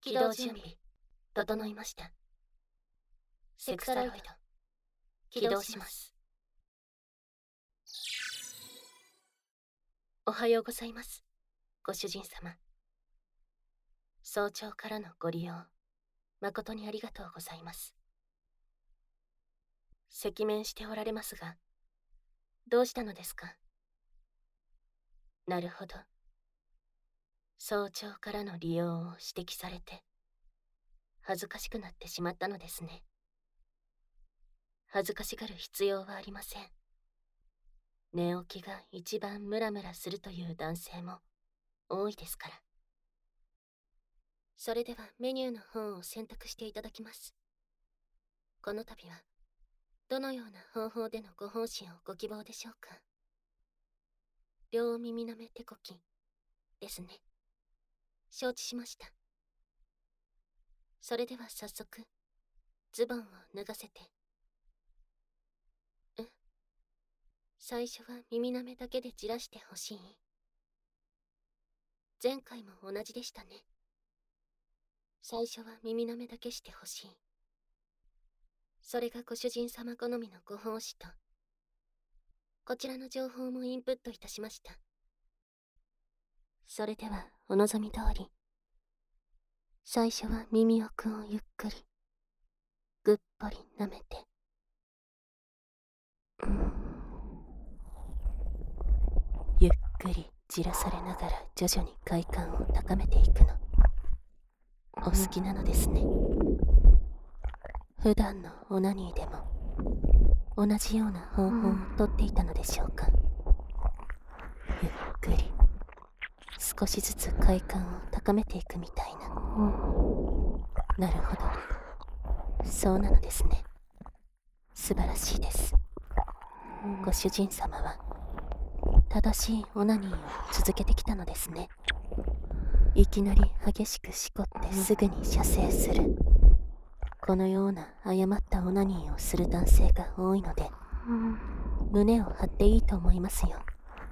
起動準備整いました。セクサロイド起動します。おはようございます、ご主人様。早朝からのご利用誠にありがとうございます。赤面しておられますが、どうしたのですか？なるほど。早朝からの利用を指摘されて恥ずかしくなってしまったのですね。恥ずかしがる必要はありません。寝起きが一番ムラムラするという男性も多いですから。それではメニューの方を選択していただきます。この度はどのような方法でのご奉仕をご希望でしょうか？両耳なめ手こきですね。承知しました。それでは早速ズボンを脱がせて。最初は耳なめだけでじらしてほしい？前回も同じでしたね。最初は耳なめだけしてほしい。それがご主人様好みのご奉仕と、こちらの情報もインプットいたしました。それではお望み通り、最初は耳奥をゆっくりぐっぽり舐めて、ゆっくりじらされながら徐々に快感を高めていくのお好きなのですね。普段のオナニーでも同じような方法をとっていたのでしょうか？ゆっくり少しずつ快感を高めていくみたいな。なるほど、そうなのですね。素晴らしいです。ご主人様は正しいオナニーを続けてきたのですね。いきなり激しくしこってすぐに射精する、このような誤ったオナニーをする男性が多いので、胸を張っていいと思いますよ。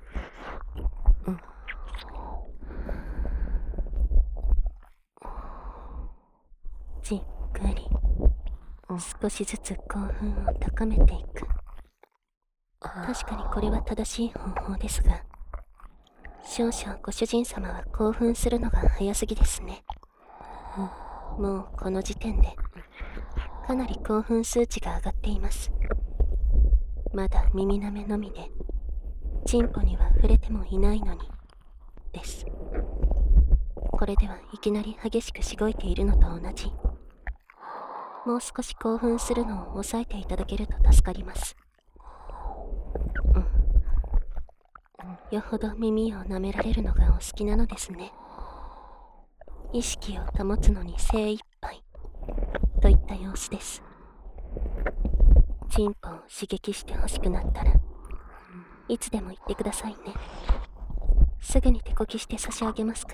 じっくり少しずつ興奮を高めていく。確かにこれは正しい方法ですが、少々ご主人様は興奮するのが早すぎですね。もうこの時点でかなり興奮数値が上がっています。まだ耳なめのみでチンポには触れてもいないのにです。これではいきなり激しくしごいているのと同じ。もう少し興奮するのを抑えていただけると助かります。よほど耳を舐められるのがお好きなのですね。意識を保つのに精一杯といった様子です。チンポを刺激してほしくなったらいつでも言ってくださいね。すぐに手こきして差し上げますから。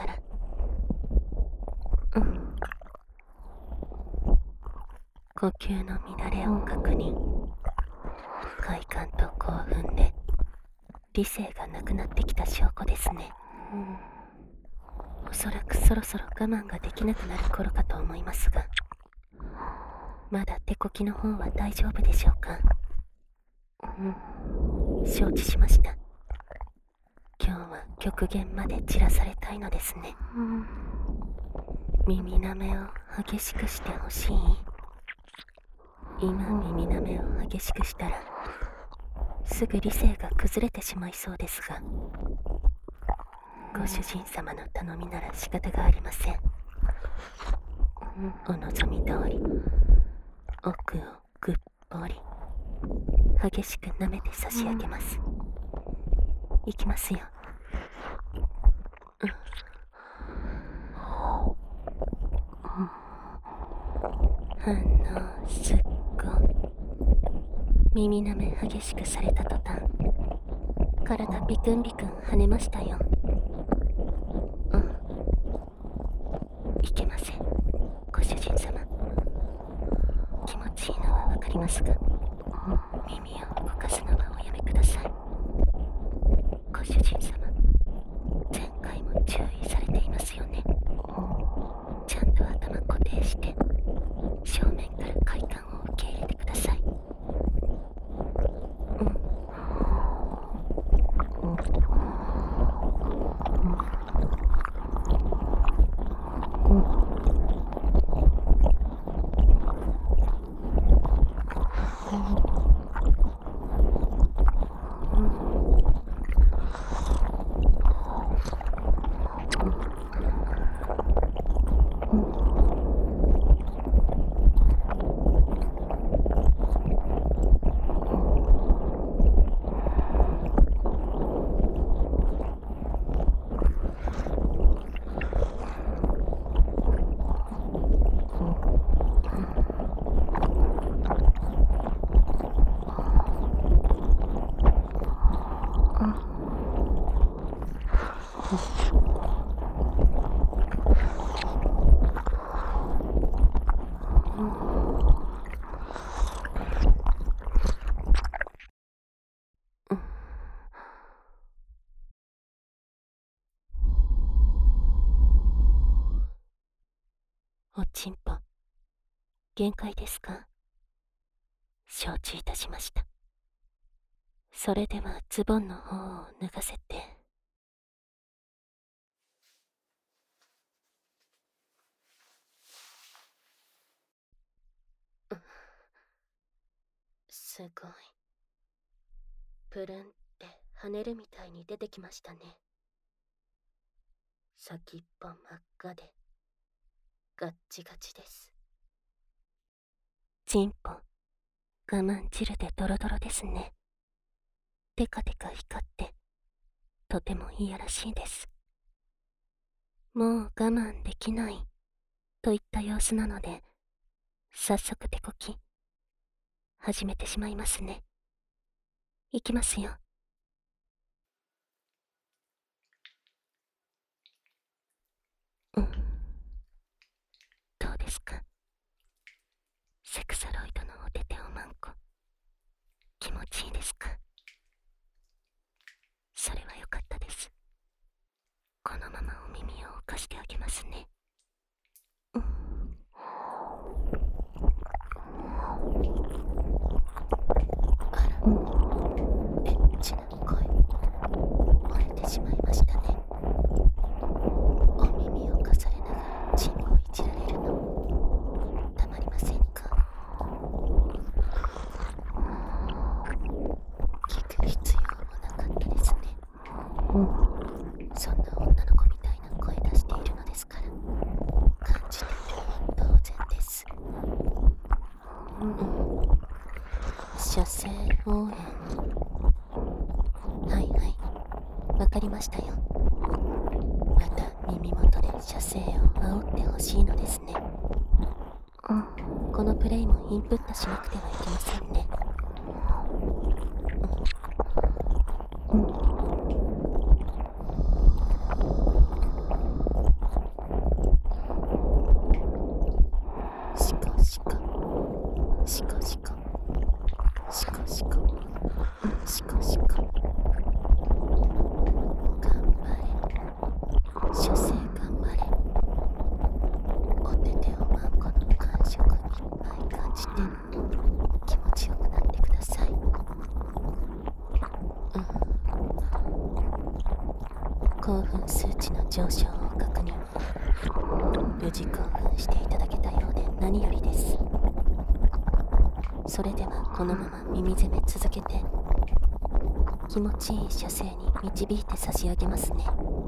呼吸の乱れを確認。快感と興奮で理性がなくなってきた証拠ですね。おそらくそろそろ我慢ができなくなる頃かと思いますが、まだ手こきの方は大丈夫でしょうか？承知しました。今日は極限まで散らされたいのですね。耳なめを激しくしてほしい？今耳なめを激しくしたらすぐ理性が崩れてしまいそうですが、ご主人様の頼みなら仕方がありません。お望み通り奥をぐっぽり激しく舐めて差し上げます。いきますよ。反応すっご。耳なめ激しくされた途端、体ビクンビクン跳ねましたよ。いけません、ご主人様。気持ちいいのはわかりますが、耳を動かすのはおやめください。ご主人様、前回も注意されていますよね。ちゃんと頭定して正面から快感を受け入れてください。おちんぽ、限界ですか？承知いたしました。それではズボンの方を脱がせて。すごい。プルンって跳ねるみたいに出てきましたね。先っぽ真っ赤でガッチガチです。チンポ、我慢汁でドロドロですね。テカテカ光ってとてもいやらしいです。もう我慢できないといった様子なので、早速手こき始めてしまいますね。いきますよ。どうですか？セクサロイドのお手手おまんこ、気持ちいいですか？それはよかったです。このままお耳を浮かしてあげますね。あら、エッチな声、漏れてしまいましたね。お耳をかされながらチンをいじられるの、たまりませんか？聞く必要もなかったですね。そんな女の子みたいな声出しているのですから、感じている当然です。射精応援。はいはい、わかりましたよ。また耳元で射精を煽ってほしいのですね。このプレイもインプットしなくてはいけませんね。シコシコシコシコシコシコシコシコ、頑張れ、射精頑張れ。お手手をまんこの感触いっぱい感じて気持ちよくなってください。興奮数値の上昇を確認。無事興奮していただけたようで何よりです。それではこのまま耳攻め続けて、気持ちいい射精に導いて差し上げますね。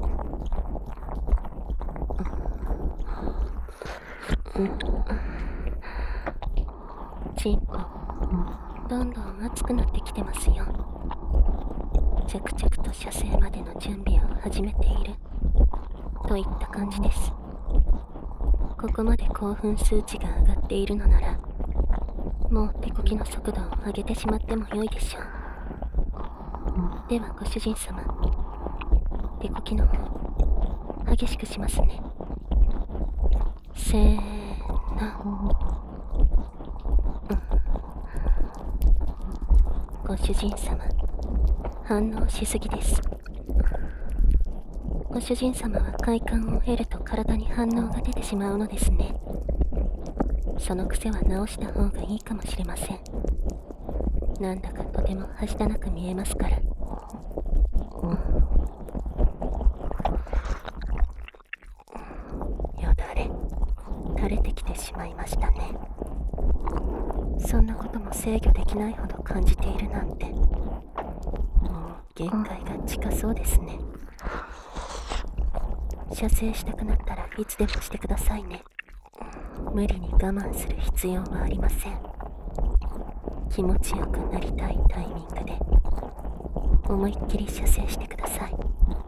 チンコ、どんどん熱くなってきてますよ。着々と射精までの準備を始めているといった感じです。ここまで興奮数値が上がっているのなら、もう手こきの速度を上げてしまっても良いでしょう。ではご主人様、手こきの方激しくしますね。せーの。ご主人様、反応しすぎです。ご主人様は快感を得ると体に反応が出てしまうのですね。 その癖は直した方がいいかもしれません。なんだかとてもはしたなく見えますから。よだれ垂れてきてしまいましたね。そんなことも制御できないほど感じているなんて、もう限界が近そうですね。射精したくなったらいつでもしてくださいね。無理に我慢する必要はありません。気持ちよくなりたいタイミングで思いっきり射精してください。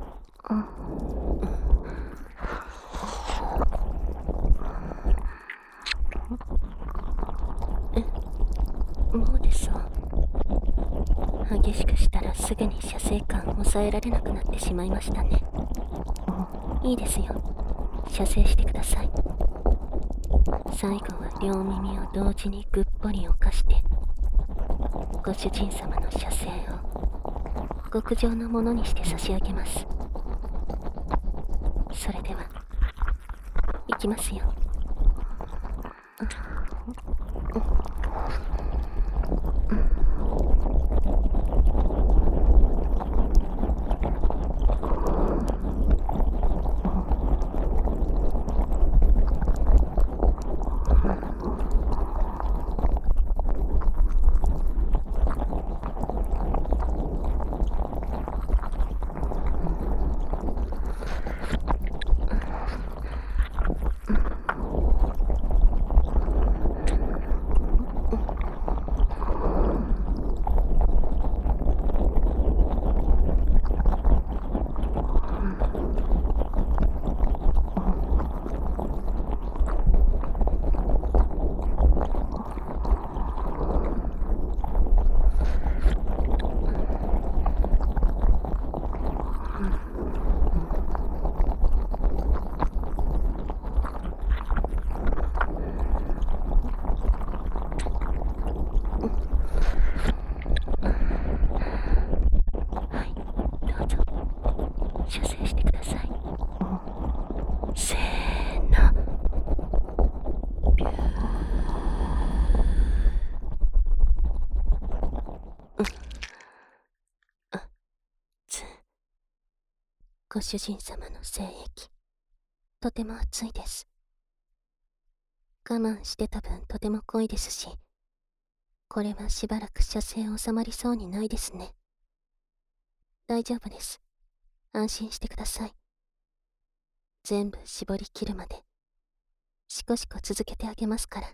もうでしょう。激しくしたらすぐに射精感を抑えられなくなってしまいましたね。いいですよ、射精してください。最後は両耳を同時にぐっぽり犯して、ご主人様の射精を極上のものにして差し上げます。それでは、いきますよ。射精してください。せーの。ビュー。ご主人様の精液、とても熱いです。我慢してた分とても濃いですし、これはしばらく射精収まりそうにないですね。大丈夫です。安心してください。全部絞り切るまで、しこしこ続けてあげますから。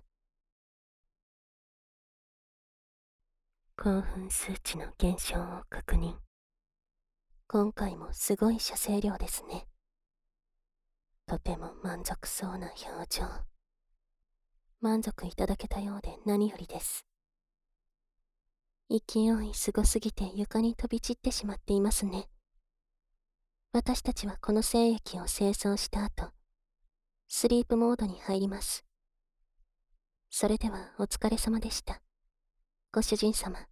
興奮数値の減少を確認。今回もすごい射精量ですね。とても満足そうな表情。満足いただけたようで何よりです。勢いすごすぎて床に飛び散ってしまっていますね。私たちはこの精液を清掃した後、スリープモードに入ります。それではお疲れ様でした。ご主人様。